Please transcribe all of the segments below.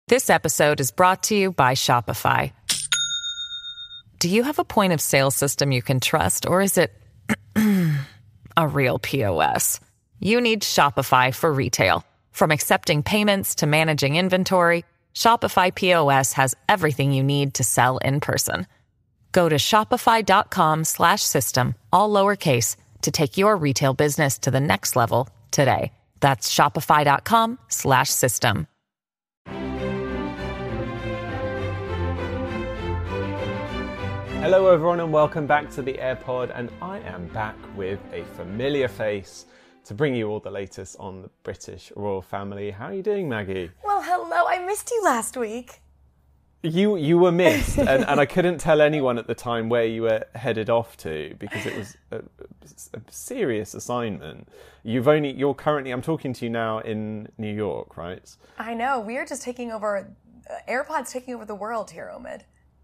This episode is brought to you by Shopify. Do you have a point of sale system you can trust, or is it a real POS? You need Shopify for retail. From accepting payments to managing inventory, Shopify POS has everything you need to sell in person. Go to shopify.com/system, all lowercase, to take your retail business to the next level today. That's shopify.com/system. Hello everyone and welcome back to the AirPod, and I am back with a familiar face to bring you all the latest on the British royal family. How are you doing, Maggie? Well, hello. I missed you last week. You were missed, and I couldn't tell anyone at the time where you were headed off to because it was a serious assignment. You're currently, I'm talking to you now in New York, right? I know. We are just taking over, AirPod's taking over the world here, Omid.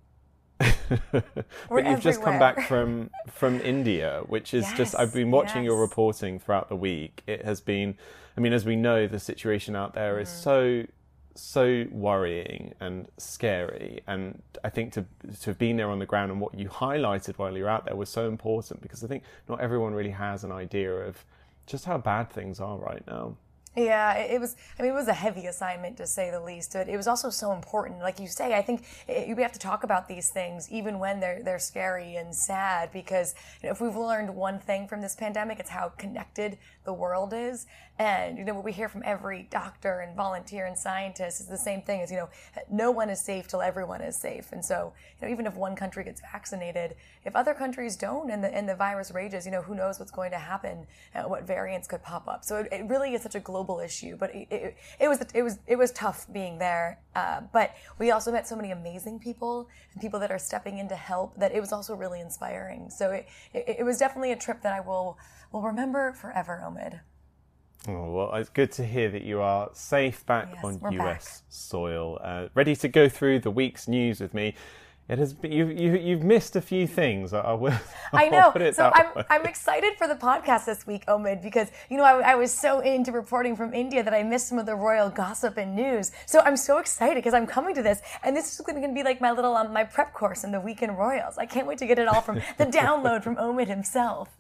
But you've just come back from India, which is I've been watching your reporting throughout the week. It has been, I mean, as we know, the situation out there is so worrying and scary, and I think to have been there on the ground and what you highlighted while you were out there was so important, because I think not everyone really has an idea of just how bad things are right now. Yeah, it was a heavy assignment, to say the least. But it was also so important. Like you say, I think we have to talk about these things even when they're scary and sad, because if we've learned one thing from this pandemic, it's how connected the world is. And, what we hear from every doctor and volunteer and scientist is the same thing as, no one is safe till everyone is safe. And so, even if one country gets vaccinated, if other countries don't and the virus rages, who knows what's going to happen, what variants could pop up. So it really is such a global issue. But it was tough being there. But we also met so many amazing people and people that are stepping in to help, that it was also really inspiring. So it was definitely a trip that I will remember forever, Omid. Oh, well, it's good to hear that you are safe back on US soil, ready to go through the week's news with me. It has been, you've missed a few things. I know. Put it so that way. I'm excited for the podcast this week, Omid, because I was so into reporting from India that I missed some of the royal gossip and news. So I'm so excited because I'm coming to this, and this is going to be like my little my prep course in the Week in Royals. I can't wait to get it all from the download from Omid himself.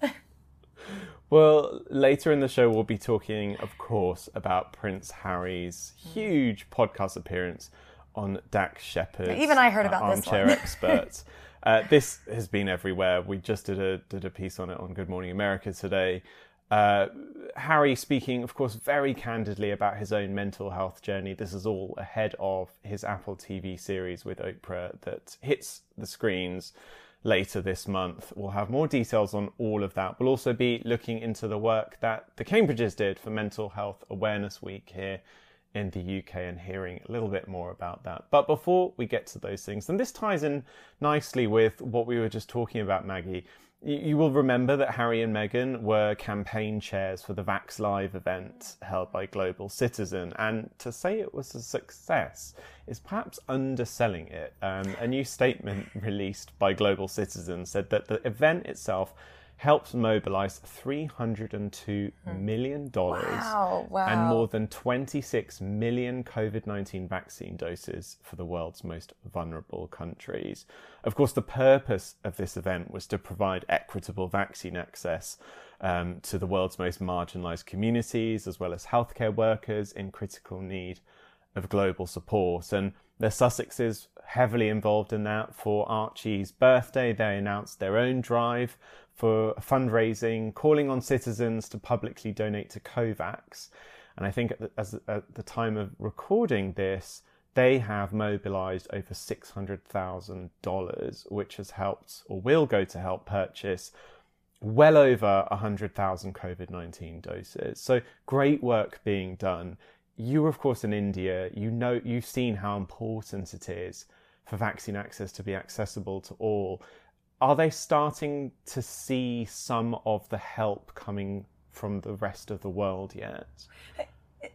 Well, later in the show, we'll be talking, of course, about Prince Harry's huge podcast appearance on Dax Shepard. Even I heard about this one. Armchair Expert. This has been everywhere. We just did a piece on it on Good Morning America today. Harry speaking, of course, very candidly about his own mental health journey. This is all ahead of his Apple TV series with Oprah that hits the screens later this month. We'll have more details on all of that. We'll also be looking into the work that the Cambridges did for Mental Health Awareness Week here in the UK and hearing a little bit more about that. But before we get to those things, and this ties in nicely with what we were just talking about, Maggie, you will remember that Harry and Meghan were campaign chairs for the Vax Live event held by Global Citizen, and to say it was a success is perhaps underselling it. A new statement released by Global Citizen said that the event itself helped mobilise $302 million and more than 26 million COVID-19 vaccine doses for the world's most vulnerable countries. Of course, the purpose of this event was to provide equitable vaccine access to the world's most marginalised communities, as well as healthcare workers in critical need of global support. And the Sussexes heavily involved in that. For Archie's birthday, they announced their own drive for fundraising, calling on citizens to publicly donate to COVAX. And I think at the time of recording this, they have mobilised over $600,000, which has helped, or will go to help purchase, well over 100,000 COVID-19 doses. So great work being done. You were, of course, in India. You've seen how important it is for vaccine access to be accessible to all. Are they starting to see some of the help coming from the rest of the world yet? A little,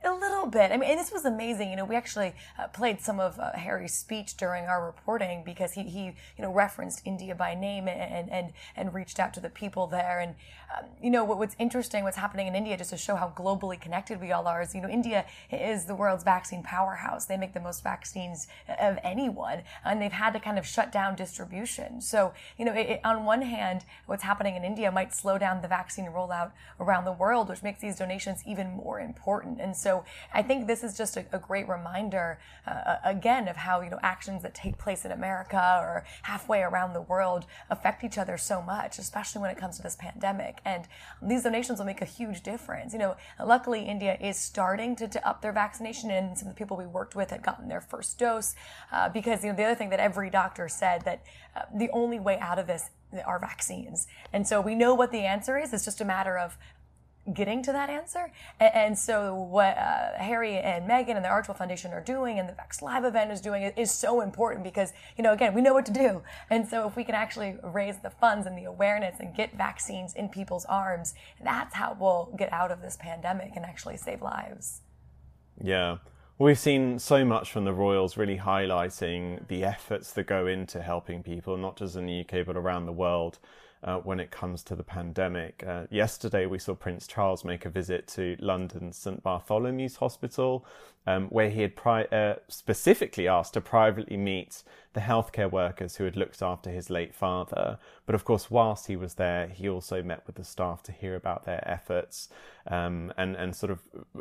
little bit. I mean, and this was amazing. You know, we actually played some of Harry's speech during our reporting because he referenced India by name and reached out to the people there. And what's interesting, what's happening in India, just to show how globally connected we all are, is India is the world's vaccine powerhouse. They make the most vaccines of anyone, and they've had to kind of shut down distribution. So on one hand, what's happening in India might slow down the vaccine rollout around the world, which makes these donations even more important. And so I think this is just a great reminder, again, of how actions that take place in America or halfway around the world affect each other so much, especially when it comes to this pandemic. And these donations will make a huge difference. Luckily, India is starting to up their vaccination, and some of the people we worked with had gotten their first dose, because the other thing that every doctor said, that the only way out of this are vaccines. And so we know what the answer is. It's just a matter of getting to that answer. And so what Harry and Meghan and the Archwell Foundation are doing, and the Vax Live event is doing, is so important because, again, we know what to do. And so if we can actually raise the funds and the awareness and get vaccines in people's arms, that's how we'll get out of this pandemic and actually save lives. Yeah. We've seen so much from the royals really highlighting the efforts that go into helping people, not just in the UK, but around the world when it comes to the pandemic. Yesterday, we saw Prince Charles make a visit to London's St Bartholomew's Hospital, where he had specifically asked to privately meet the healthcare workers who had looked after his late father. But of course, whilst he was there, he also met with the staff to hear about their efforts and sort of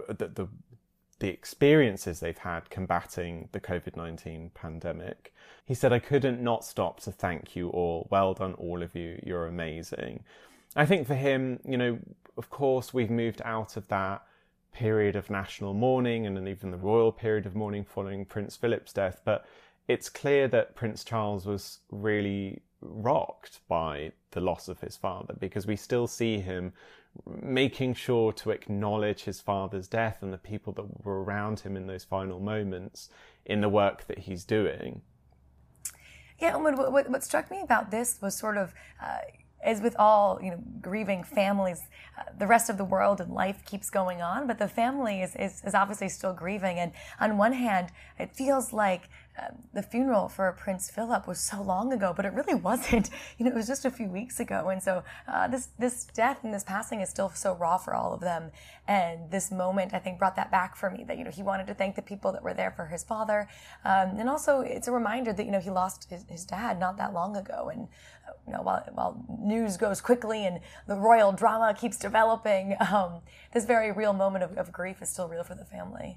the experiences they've had combating the COVID-19 pandemic. He said, "I couldn't not stop to thank you all. Well done, all of you. You're amazing." I think for him, of course, we've moved out of that period of national mourning and then even the royal period of mourning following Prince Philip's death. But it's clear that Prince Charles was really rocked by the loss of his father, because we still see him making sure to acknowledge his father's death and the people that were around him in those final moments in the work that he's doing. Yeah, what struck me about this was sort of, as with all grieving families, the rest of the world and life keeps going on, but the family is obviously still grieving. And on one hand, it feels like the funeral for Prince Philip was so long ago, but it really wasn't. It was just a few weeks ago. And so this death and this passing is still so raw for all of them. And this moment, I think, brought that back for me, that he wanted to thank the people that were there for his father. And also, it's a reminder that he lost his dad not that long ago. And while news goes quickly and the royal drama keeps developing, this very real moment of grief is still real for the family.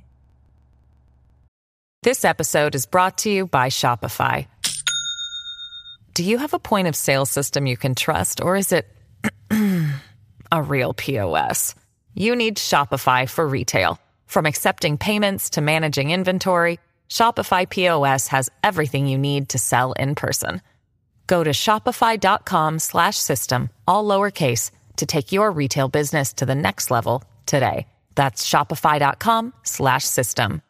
This episode is brought to you by Shopify. Do you have a point of sale system you can trust, or is it a real POS? You need Shopify for retail. From accepting payments to managing inventory, Shopify POS has everything you need to sell in person. Go to shopify.com/system, all lowercase, to take your retail business to the next level today. That's shopify.com/system.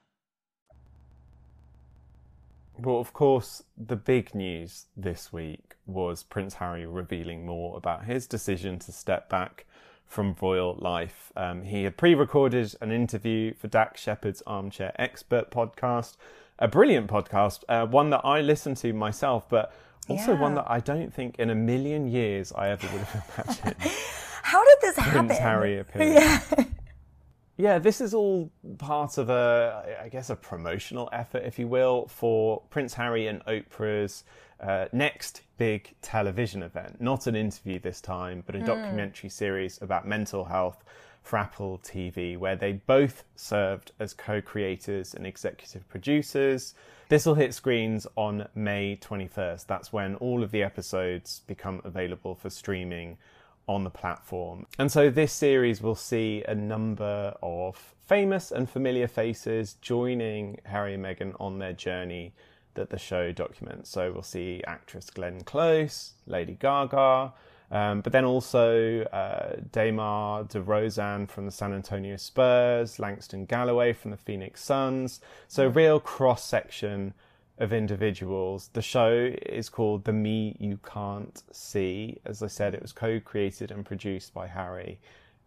Well, of course, the big news this week was Prince Harry revealing more about his decision to step back from royal life. He had pre-recorded an interview for Dax Shepard's Armchair Expert podcast, a brilliant podcast, one that I listened to myself, but also one that I don't think in a million years I ever would have imagined. How did this happen? Prince Harry appearing. Yeah, this is all part of a promotional effort, if you will, for Prince Harry and Oprah's next big television event. Not an interview this time, but a documentary series about mental health for Apple TV, where they both served as co-creators and executive producers. This will hit screens on May 21st. That's when all of the episodes become available for streaming on the platform. And so this series will see a number of famous and familiar faces joining Harry and Meghan on their journey that the show documents. So we'll see actress Glenn Close, Lady Gaga, but then also Damar DeRozan from the San Antonio Spurs, Langston Galloway from the Phoenix Suns. So a real cross-section of individuals. The show is called The Me You Can't See. As I said, it was co-created and produced by Harry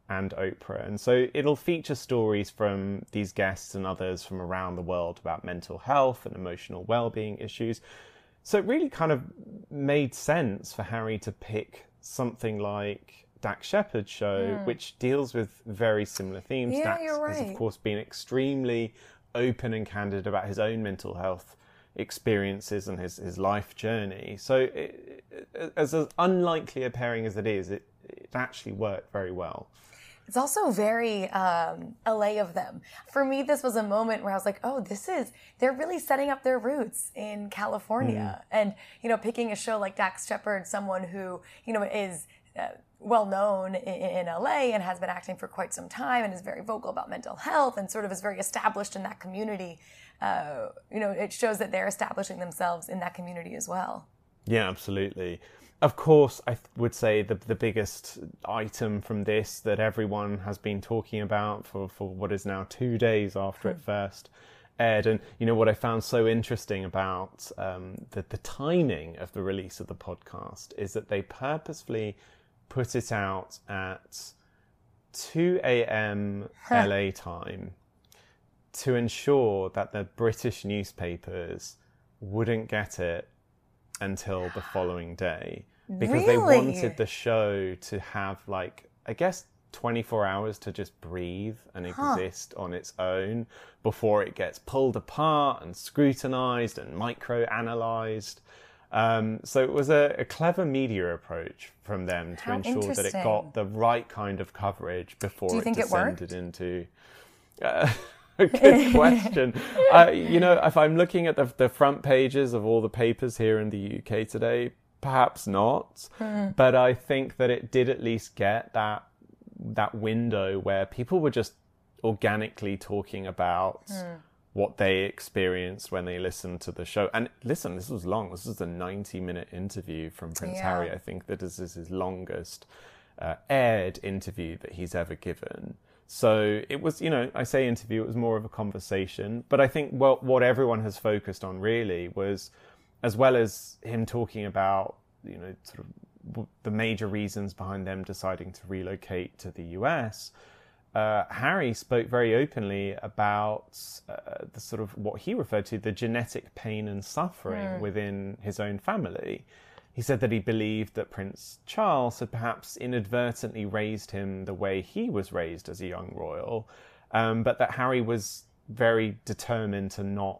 and Oprah. And so it'll feature stories from these guests and others from around the world about mental health and emotional well-being issues. So it really kind of made sense for Harry to pick something like Dax Shepard's show, which deals with very similar themes. Yeah, Dax you're has, right. of course, been extremely open and candid about his own mental health experiences and his life journey. So as unlikely a pairing as it is, it actually worked very well. It's also very LA of them. For me, this was a moment where I was like, oh, they're really setting up their roots in California. And, picking a show like Dax Shepard, someone who, is well known in LA and has been acting for quite some time and is very vocal about mental health and sort of is very established in that community. It shows that they're establishing themselves in that community as well. Yeah, absolutely. Of course, I would say the biggest item from this that everyone has been talking about for what is now 2 days after it first aired. And, what I found so interesting about the timing of the release of the podcast is that they purposefully put it out at 2 a.m. LA time to ensure that the British newspapers wouldn't get it until the following day, because they wanted the show to have 24 hours to just breathe and exist on its own before it gets pulled apart and scrutinized and micro-analyzed. So it was a clever media approach from them to ensure that it got the right kind of coverage before it descended into... A good question. If I'm looking at the front pages of all the papers here in the UK today, perhaps not. But I think that it did at least get that window where people were just organically talking about what they experienced when they listened to the show. And listen, this was long. This was a 90-minute interview from Prince Harry. I think that this is his longest aired interview that he's ever given. So it was, I say interview, it was more of a conversation. But I think what everyone has focused on really was, as well as him talking about, sort of the major reasons behind them deciding to relocate to the US, Harry spoke very openly about the sort of what he referred to, the genetic pain and suffering within his own family. He said that he believed that Prince Charles had perhaps inadvertently raised him the way he was raised as a young royal, but that Harry was very determined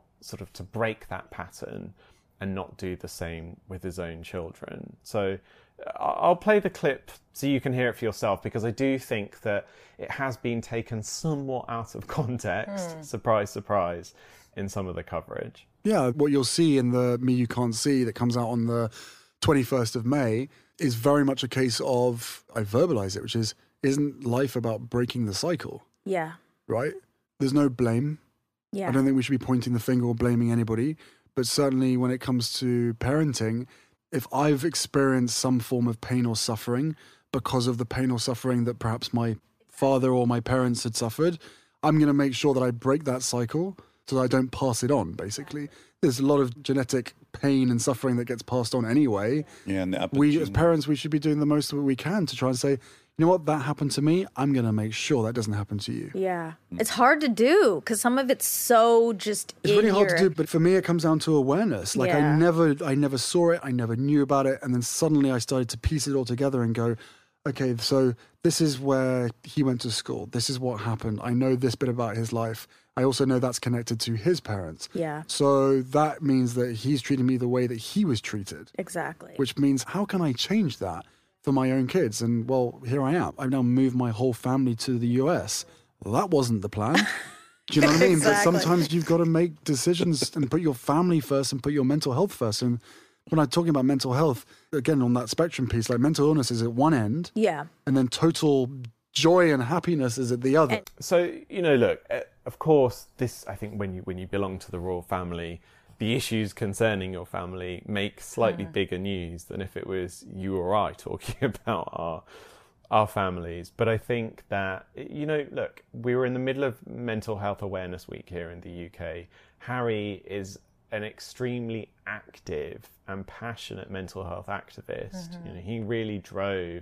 to break that pattern and not do the same with his own children. So I'll play the clip so you can hear it for yourself, because I do think that it has been taken somewhat out of context, surprise, surprise, in some of the coverage. Yeah, what you'll see in the Me You Can't See that comes out on the 21st of May is very much a case of, I verbalize it, which is, isn't life about breaking the cycle? Yeah. Right? There's no blame. Yeah. I don't think we should be pointing the finger or blaming anybody, but certainly when it comes to parenting, if I've experienced some form of pain or suffering because of the pain or suffering that perhaps my father or my parents had suffered, I'm going to make sure that I break that cycle so that I don't pass it on, basically. There's a lot of genetic pain and suffering that gets passed on anyway. Yeah, and we as parents, we should be doing the most that we can to try and say, you know what, that happened to me. I'm going to make sure that doesn't happen to you. Yeah. It's hard to do because some of it's so just It's really hard to do, but for me, it comes down to awareness. Like I never saw it. I never knew about it. And then suddenly I started to piece it all together and go, okay, so this is where he went to school. This is what happened. I know this bit about his life. I also know that's connected to his parents. Yeah. So that means that he's treating me the way that he was treated. Exactly. Which means, how can I change that for my own kids? And well, here I am. I've now moved my whole family to the US. Well, that wasn't the plan. Do you know what I mean? Exactly. But sometimes you've got to make decisions and put your family first and put your mental health first. And when I'm talking about mental health, again, on that spectrum piece, like mental illness is at one end. Yeah. And then total joy and happiness is at the other. So, look, of course, this, I think when you belong to the royal family, the issues concerning your family make slightly bigger news than if it was you or I talking about our families. But I think that, look, we were in the middle of Mental Health Awareness Week here in the UK. Harry is an extremely active and passionate mental health activist. He really drove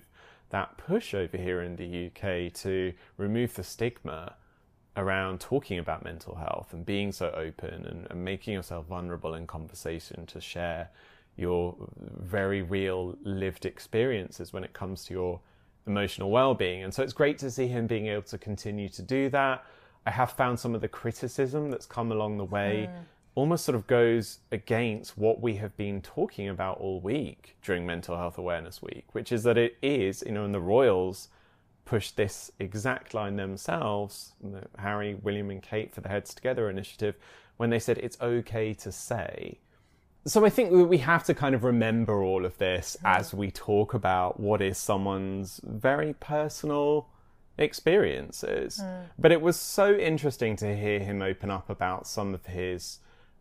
that push over here in the UK to remove the stigma around talking about mental health and being so open and making yourself vulnerable in conversation to share your very real lived experiences when it comes to your emotional well-being. And so it's great to see him being able to continue to do that. I have found some of the criticism that's come along the way almost sort of goes against what we have been talking about all week during Mental Health Awareness Week, which is that it is, and the Royals pushed this exact line themselves, Harry, William and Kate for the Heads Together initiative, when they said it's okay to say. So I think we have to kind of remember all of this as we talk about what is someone's very personal experiences. But it was so interesting to hear him open up about some of his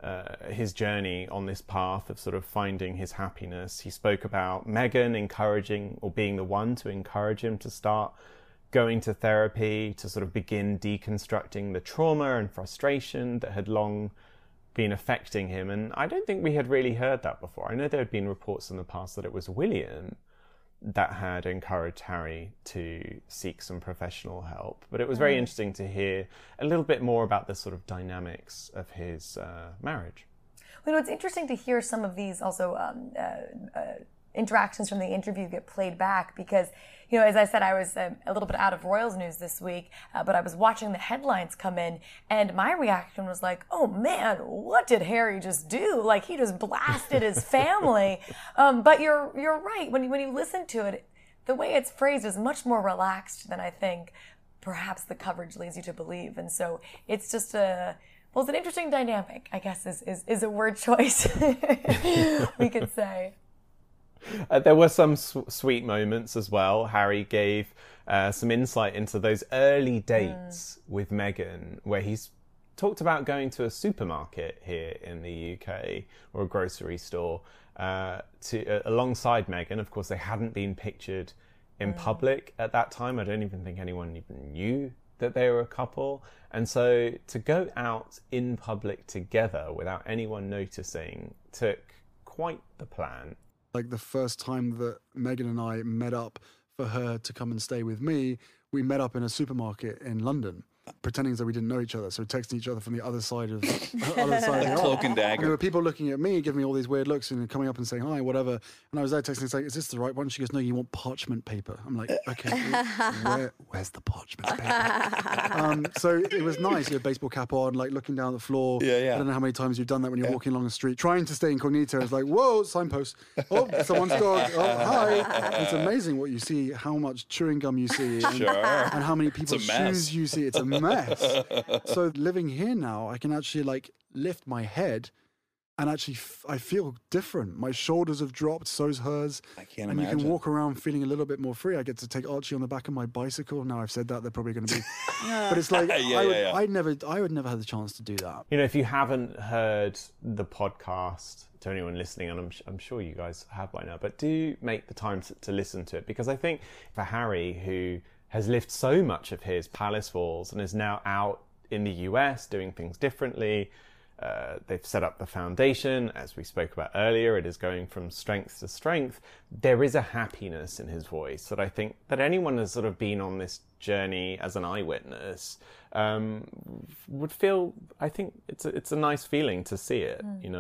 journey on this path of sort of finding his happiness. He spoke about Meghan encouraging, or being the one to encourage him to start going to therapy, to sort of begin deconstructing the trauma and frustration that had long been affecting him. And I don't think we had really heard that before. I know there had been reports in the past that it was William that had encouraged Harry to seek some professional help. But it was very interesting to hear a little bit more about the sort of dynamics of his marriage. Well, it's interesting to hear some of these also interactions from the interview get played back because, as I said, I was a little bit out of Royals news this week, but I was watching the headlines come in, and my reaction was like, oh man, what did Harry just do? Like, he just blasted his family. But you're right. When you listen to it, the way it's phrased is much more relaxed than I think perhaps the coverage leads you to believe. And so it's just it's an interesting dynamic, I guess, is a word choice we could say. There were some sweet moments as well. Harry gave some insight into those early dates with Meghan, where he's talked about going to a supermarket here in the UK or a grocery store alongside Meghan. Of course, they hadn't been pictured in public at that time. I don't even think anyone even knew that they were a couple. And so to go out in public together without anyone noticing took quite the plan. Like the first time that Meghan and I met up for her to come and stay with me, we met up in a supermarket in London, pretending as though we didn't know each other. So texting each other from the other side of the cloak and dagger. And there were people looking at me, giving me all these weird looks and coming up and saying hi, whatever. And I was there texting, saying, is this the right one? She goes, no, you want parchment paper. I'm like, okay, where's the parchment paper? So it was nice. You had a baseball cap on, like looking down the floor. Yeah. I don't know how many times you've done that when you're walking along the street, trying to stay incognito. It's like, whoa, signpost. Oh, someone's dog. Oh, hi. It's amazing what you see, how much chewing gum you see, and how many people's shoes you see. It's a mess. So living here now, I can actually like lift my head and actually I feel different. My shoulders have dropped, so's hers. I can't and imagine. you can walk around feeling a little bit more free. I get to take Archie on the back of my bicycle. Now I've said that, they're probably going to be... But it's like, I would never have the chance to do that. If you haven't heard the podcast, to anyone listening, and I'm sure you guys have by now, but do make the time to listen to it, because I think for Harry, who has lived so much of his palace walls and is now out in the US doing things differently. They've set up the foundation, as we spoke about earlier. It is going from strength to strength. There is a happiness in his voice that I think that anyone has sort of been on this journey as an eyewitness would feel. I think it's a nice feeling to see it.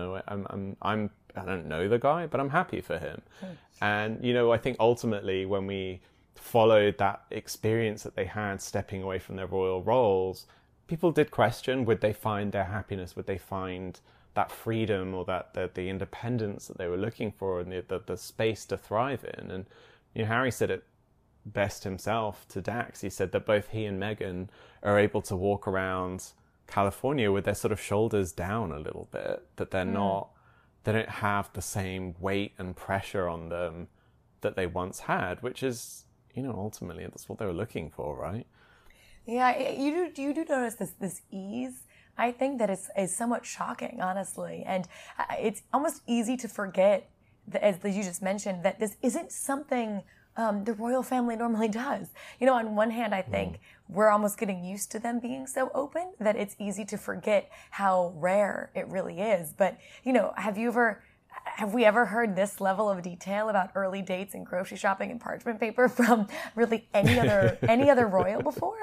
I don't know the guy, but I'm happy for him. And I think ultimately when we followed that experience that they had stepping away from their royal roles, people did question, would they find their happiness? Would they find that freedom or that the independence that they were looking for and the space to thrive in? And Harry said it best himself to Dax. He said that both he and Meghan are able to walk around California with their sort of shoulders down a little bit, that they don't have the same weight and pressure on them that they once had, which is, ultimately that's what they were looking for, right? Yeah, you do notice this ease. I think that is somewhat shocking, honestly. And it's almost easy to forget, as you just mentioned, that this isn't something the royal family normally does. On one hand, I think we're almost getting used to them being so open that it's easy to forget how rare it really is. But, have you ever... have we ever heard this level of detail about early dates and grocery shopping and parchment paper from really any other royal before?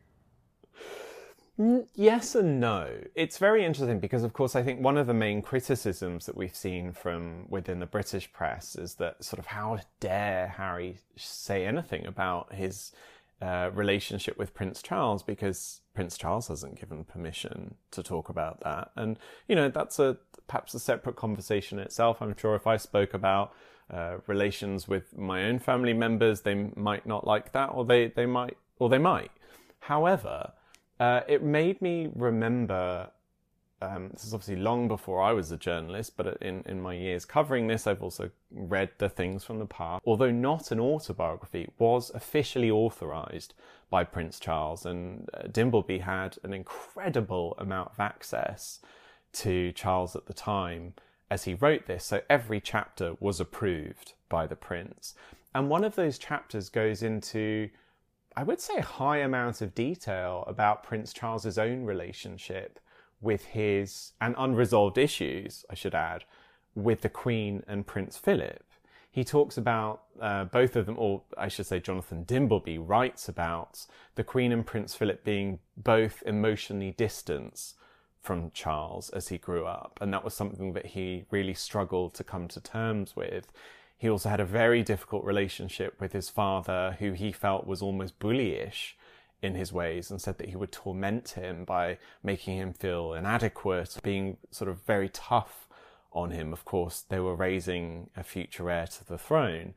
Yes and no. It's very interesting because, of course, I think one of the main criticisms that we've seen from within the British press is that sort of how dare Harry say anything about his relationship with Prince Charles, because Prince Charles hasn't given permission to talk about that. And, you know, that's perhaps a separate conversation in itself. I'm sure if I spoke about relations with my own family members, they might not like that, or they might. However, it made me remember, this is obviously long before I was a journalist, but in my years covering this, I've also read the things from the past. Although not an autobiography, was officially authorised by Prince Charles, and Dimbleby had an incredible amount of access to Charles at the time as he wrote this. So every chapter was approved by the Prince. And one of those chapters goes into, I would say, a high amount of detail about Prince Charles's own relationship with his, and unresolved issues, I should add, with the Queen and Prince Philip. He talks about both of them, or I should say Jonathan Dimbleby writes about the Queen and Prince Philip being both emotionally distant from Charles as he grew up. And that was something that he really struggled to come to terms with. He also had a very difficult relationship with his father, who he felt was almost bullyish in his ways, and said that he would torment him by making him feel inadequate, being sort of very tough on him. Of course, they were raising a future heir to the throne.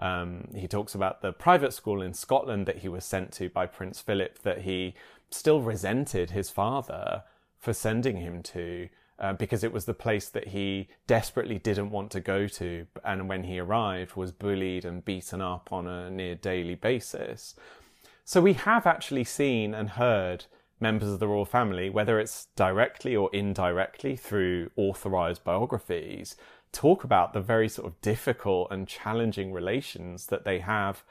He talks about the private school in Scotland that he was sent to by Prince Philip, that he still resented his father for sending him to, because it was the place that he desperately didn't want to go to, and when he arrived was bullied and beaten up on a near daily basis. So we have actually seen and heard members of the royal family, whether it's directly or indirectly through authorised biographies, talk about the very sort of difficult and challenging relations that they have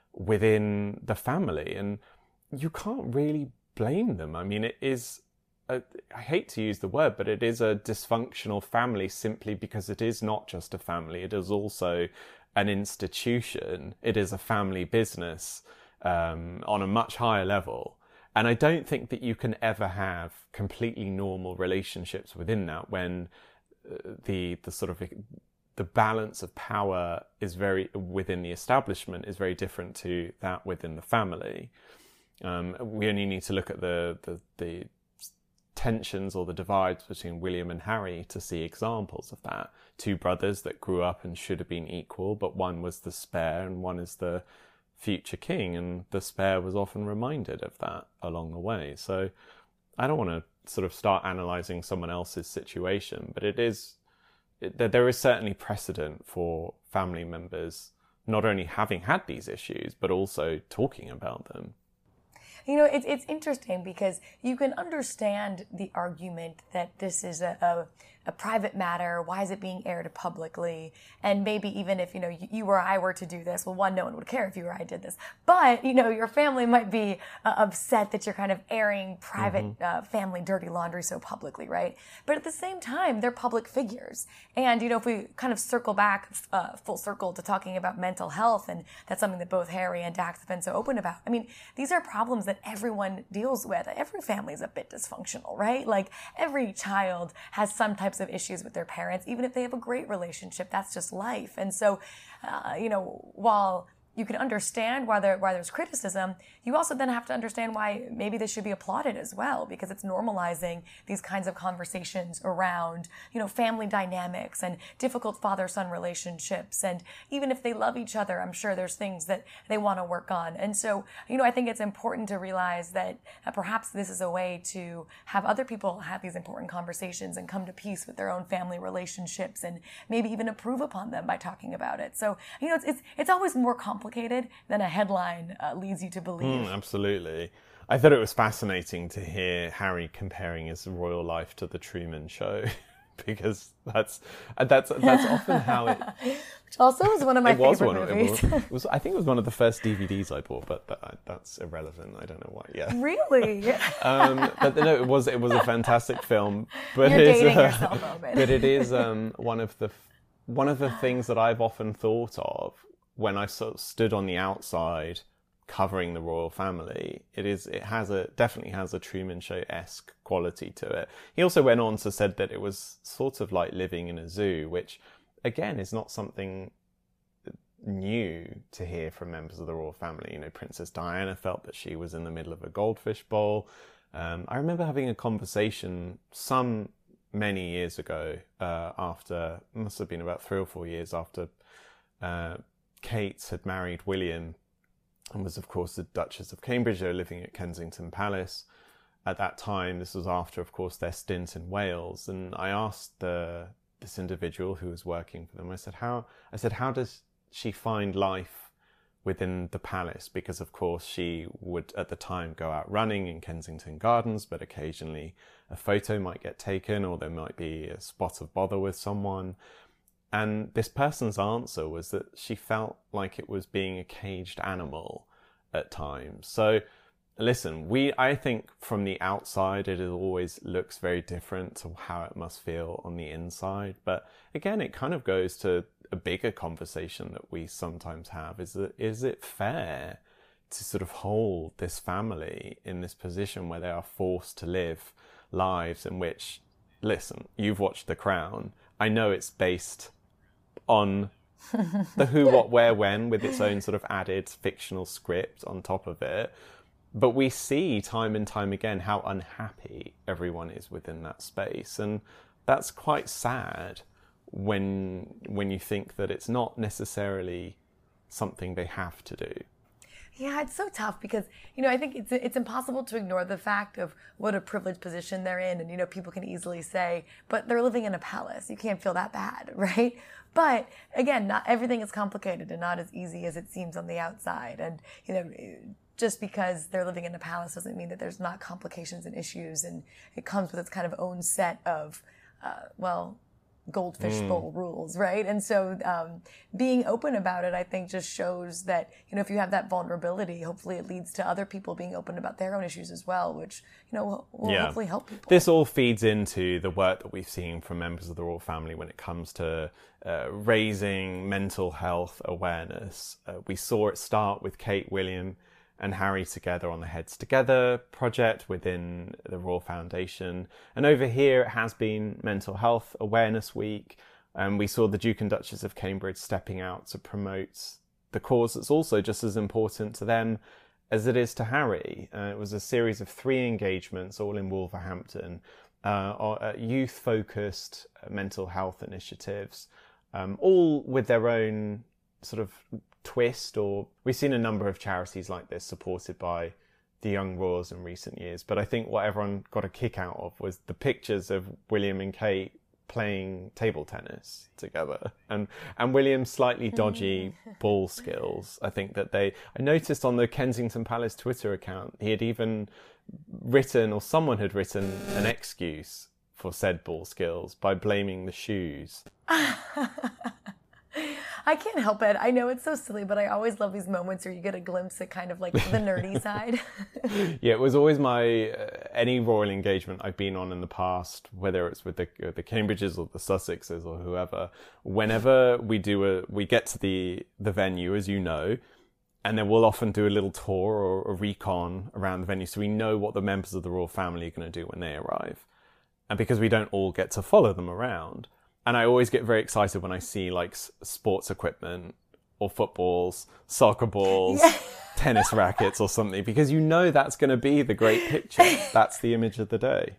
within the family. And you can't really blame them. I mean, it is, I hate to use the word, but it is a dysfunctional family simply because it is not just a family. It is also an institution. It is a family business on a much higher level. And I don't think that you can ever have completely normal relationships within that when the sort of the balance of power is very within the establishment is very different to that within the family. We only need to look at the tensions or the divides between William and Harry to see examples of that. Two brothers that grew up and should have been equal, but one was the spare and one is the future king, and the spare was often reminded of that along the way. So I don't want to sort of start analysing someone else's situation, but there is certainly precedent for family members not only having had these issues, but also talking about them. You know, it's interesting because you can understand the argument that this is a private matter. Why is it being aired publicly? And maybe even if, you or I were to do this, well, one, no one would care if you or I did this. But, your family might be upset that you're kind of airing private family dirty laundry so publicly, right? But at the same time, they're public figures. And, if we kind of circle back full circle to talking about mental health, and that's something that both Harry and Dax have been so open about. I mean, these are problems that everyone deals with. Every family is a bit dysfunctional, right? Like every child has some types of issues with their parents, even if they have a great relationship. That's just life. And so, while you can understand why there's criticism, you also then have to understand why maybe this should be applauded as well, because it's normalizing these kinds of conversations around, family dynamics and difficult father-son relationships. And even if they love each other, I'm sure there's things that they want to work on. And so, I think it's important to realize that perhaps this is a way to have other people have these important conversations and come to peace with their own family relationships and maybe even improve upon them by talking about it. So, it's always more complicated than a headline leads you to believe. Absolutely. I thought it was fascinating to hear Harry comparing his royal life to the Truman Show, because that's often how it. Which also was one of my favorite movies. I think it was one of the first DVDs I bought, but that's irrelevant. I don't know why. Yeah. Really? But no, it was a fantastic film. But You're dating yourself, Owen. But it is one of the one of the things that I've often thought of when I sort of stood on the outside covering the royal family, definitely has a Truman Show-esque quality to it. He also went on to said that it was sort of like living in a zoo, which again is not something new to hear from members of the royal family. You know, Princess Diana felt that she was in the middle of a goldfish bowl. I remember having a conversation many years ago, after, must have been about 3 or 4 years after Kate had married William and was, of course, the Duchess of Cambridge. They were living at Kensington Palace at that time. This was after, of course, their stint in Wales. And I asked this individual who was working for them, I said, how does she find life within the palace? Because, of course, she would at the time go out running in Kensington Gardens, but occasionally a photo might get taken or there might be a spot of bother with someone. And this person's answer was that she felt like it was being a caged animal at times. So listen, I think from the outside, it always looks very different to how it must feel on the inside. But again, it kind of goes to a bigger conversation that we sometimes have, is it fair to sort of hold this family in this position where they are forced to live lives in which, listen, you've watched The Crown. I know it's based on the who, what, where, when, with its own sort of added fictional script on top of it. But we see time and time again how unhappy everyone is within that space. And that's quite sad when you think that it's not necessarily something they have to do. Yeah, it's so tough because, you know, I think it's impossible to ignore the fact of what a privileged position they're in. And, you know, people can easily say, but they're living in a palace. You can't feel that bad, right? But again, not everything is complicated and not as easy as it seems on the outside. And, you know, just because they're living in a palace doesn't mean that there's not complications and issues. And it comes with its kind of own set of, goldfish bowl rules, right? And so being open about it, I think, just shows that, you know, if you have that vulnerability, hopefully it leads to other people being open about their own issues as well, which, you know, will hopefully help people. This all feeds into the work that we've seen from members of the royal family when it comes to raising mental health awareness. We saw it start with Kate, William and Harry together on the Heads Together project within the Royal Foundation. And over here, it has been Mental Health Awareness Week. And we saw the Duke and Duchess of Cambridge stepping out to promote the cause that's also just as important to them as it is to Harry. It was a series of 3 engagements, all in Wolverhampton, youth-focused mental health initiatives, all with their own sort of twist. Or we've seen a number of charities like this supported by the young royals in recent years, but I think what everyone got a kick out of was the pictures of William and Kate playing table tennis together, and William's slightly dodgy ball skills. I think that I noticed on the Kensington Palace Twitter account, he had even written, or someone had written, an excuse for said ball skills by blaming the shoes. I can't help it. I know it's so silly, but I always love these moments where you get a glimpse at kind of like the nerdy side. Yeah, it was always my any royal engagement I've been on in the past, whether it's with the Cambridges or the Sussexes or whoever. Whenever we get to the venue, as you know, and then we'll often do a little tour or a recon around the venue, so we know what the members of the royal family are going to do when they arrive, and because we don't all get to follow them around. And I always get very excited when I see like sports equipment or footballs, soccer balls, tennis rackets or something, because you know that's going to be the great picture. That's the image of the day.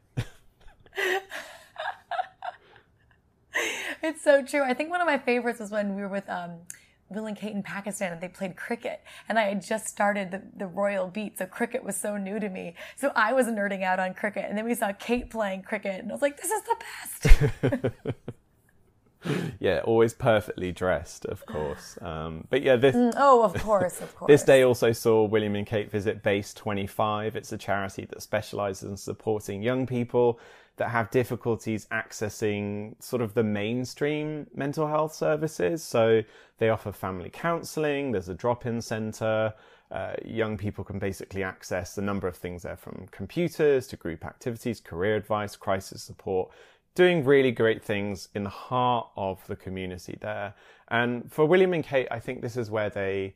It's so true. I think one of my favorites was when we were with Will and Kate in Pakistan and they played cricket. And I had just started the royal beat, so cricket was so new to me. So I was nerding out on cricket. And then we saw Kate playing cricket and I was like, this is the best. Yeah, always perfectly dressed, of course. But yeah, of course. This day also saw William and Kate visit Base 25. It's a charity that specialises in supporting young people that have difficulties accessing sort of the mainstream mental health services. So they offer family counselling, there's a drop-in centre. Young people can basically access a number of things there, from computers to group activities, career advice, crisis support, doing really great things in the heart of the community there. And for William and Kate, I think this is where they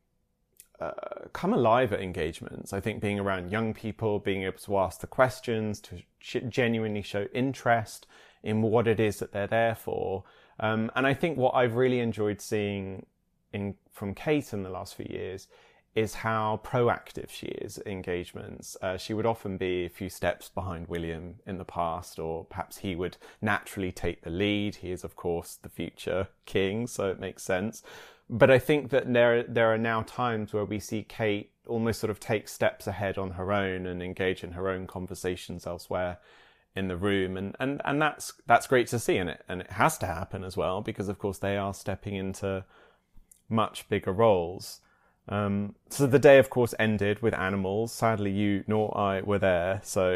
come alive at engagements. I think being around young people, being able to ask the questions, to genuinely show interest in what it is that they're there for. And I think what I've really enjoyed seeing from Kate in the last few years is how proactive she is at engagements. She would often be a few steps behind William in the past, or perhaps he would naturally take the lead. He is, of course, the future king, so it makes sense. But I think that there are now times where we see Kate almost sort of take steps ahead on her own and engage in her own conversations elsewhere in the room. And that's great to see, and it has to happen as well, because of course they are stepping into much bigger roles. So the day, of course, ended with animals. Sadly, you nor I were there, so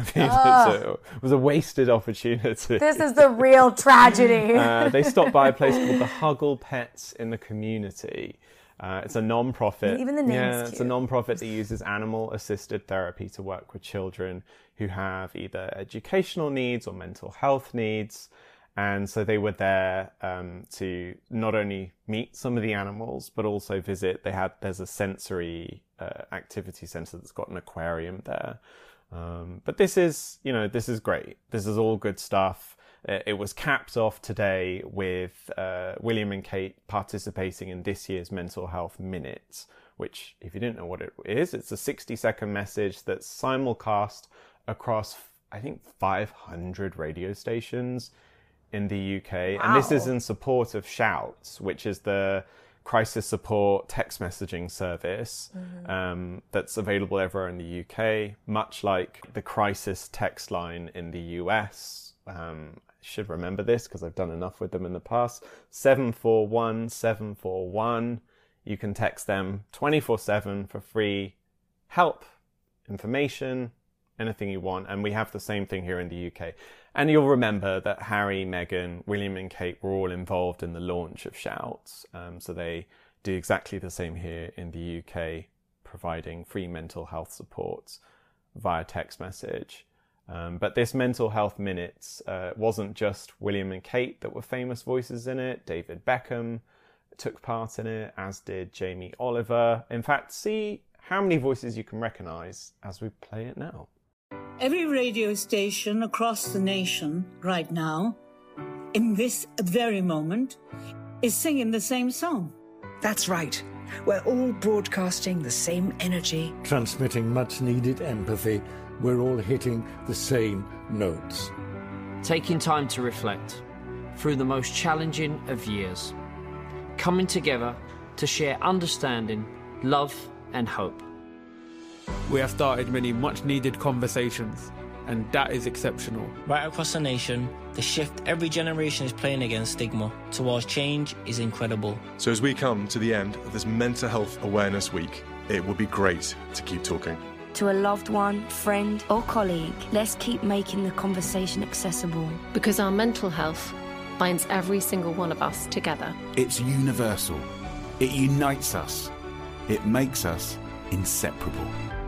it was a wasted opportunity. This is the real tragedy. They stopped by a place called the Huggle Pets in the Community. It's a non-profit. Even the name's cute. It's a non-profit that uses animal-assisted therapy to work with children who have either educational needs or mental health needs. And so they were there to not only meet some of the animals, but also visit. There's a sensory activity centre that's got an aquarium there. But this is great. This is all good stuff. It was capped off today with William and Kate participating in this year's Mental Health Minute, which, if you didn't know what it is, it's a 60-second message that's simulcast across, I think, 500 radio stations in the UK. Wow. And this is in support of Shouts, which is the crisis support text messaging service that's available everywhere in the UK, much like the crisis text line in the US. I should remember this because I've done enough with them in the past. 741 741. You can text them 24/7 for free help, information, anything you want. And we have the same thing here in the UK. And you'll remember that Harry, Meghan, William and Kate were all involved in the launch of Shouts. So they do exactly the same here in the UK, providing free mental health support via text message. But this Mental Health Minute wasn't just William and Kate that were famous voices in it. David Beckham took part in it, as did Jamie Oliver. In fact, see how many voices you can recognise as we play it now. Every radio station across the nation right now, in this very moment, is singing the same song. That's right. We're all broadcasting the same energy. Transmitting much-needed empathy. We're all hitting the same notes. Taking time to reflect through the most challenging of years. Coming together to share understanding, love and hope. We have started many much-needed conversations, and that is exceptional. Right across the nation, the shift every generation is playing against stigma towards change is incredible. So as we come to the end of this Mental Health Awareness Week, it would be great to keep talking. To a loved one, friend or colleague, let's keep making the conversation accessible. Because our mental health binds every single one of us together. It's universal. It unites us. It makes us inseparable.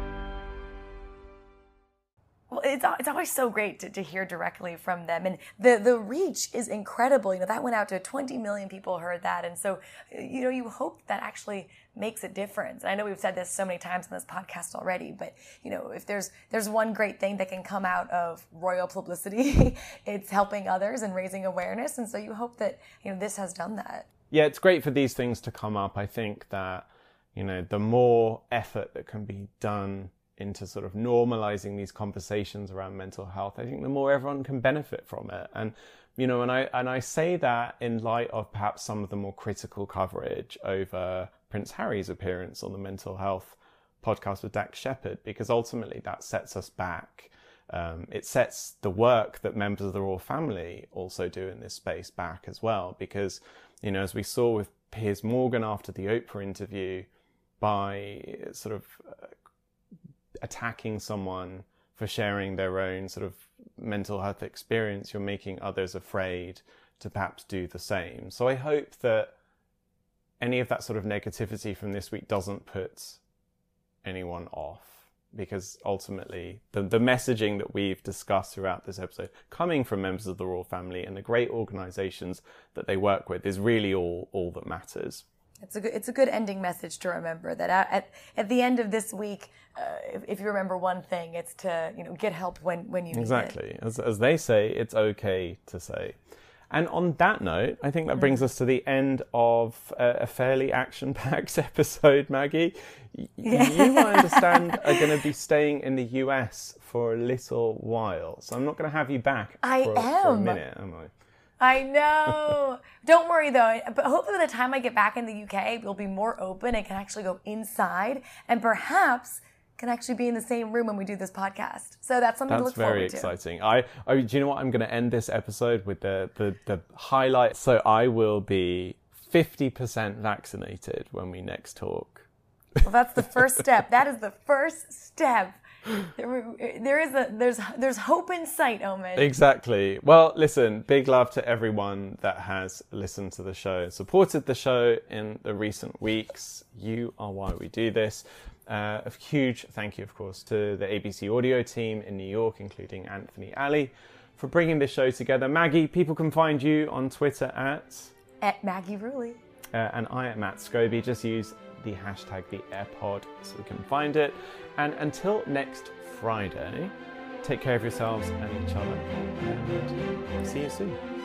Well, it's always so great to hear directly from them. And the reach is incredible. You know, that went out to 20 million people heard that. And so, you know, you hope that actually makes a difference. And I know we've said this so many times in this podcast already, but, you know, if there's one great thing that can come out of royal publicity, it's helping others and raising awareness. And so you hope that, you know, this has done that. Yeah, it's great for these things to come up. I think that, you know, the more effort that can be done into sort of normalizing these conversations around mental health, I think the more everyone can benefit from it. And, you know, and I say that in light of perhaps some of the more critical coverage over Prince Harry's appearance on the mental health podcast with Dax Shepard, because ultimately that sets us back. It sets the work that members of the royal family also do in this space back as well. Because, you know, as we saw with Piers Morgan after the Oprah interview, by sort of attacking someone for sharing their own sort of mental health experience, you're making others afraid to perhaps do the same. So I hope that any of that sort of negativity from this week doesn't put anyone off. because ultimately the messaging that we've discussed throughout this episode, coming from members of the royal family and the great organisations that they work with, is really all that matters. It's a good ending message to remember that at the end of this week, if you remember one thing, it's to get help when you need it. Exactly, as they say, it's okay to say. And on that note, I think that brings us to the end of a fairly action-packed episode, Maggie. You, I understand, are going to be staying in the US for a little while, so I'm not going to have you back for a minute, am I? I know. Don't worry though. But hopefully by the time I get back in the UK, we'll be more open and can actually go inside and perhaps can actually be in the same room when we do this podcast. So that's something to look forward to. That's very exciting. Do you know what? I'm going to end this episode with the highlight. So I will be 50% vaccinated when we next talk. Well, that's the first step. That is the first step. There's hope in sight, Omid. Exactly. Well, listen, big love to everyone that has listened to the show, supported the show in the recent weeks. You are why we do this. A huge thank you, of course, to the ABC Audio team in New York, including Anthony Alley, for bringing this show together. Maggie, people can find you on Twitter at Maggie Ruley. And I at Matt Scobie. Just use the hashtag #TheAirPod so we can find it. And until next Friday, take care of yourselves and each other, and see you soon.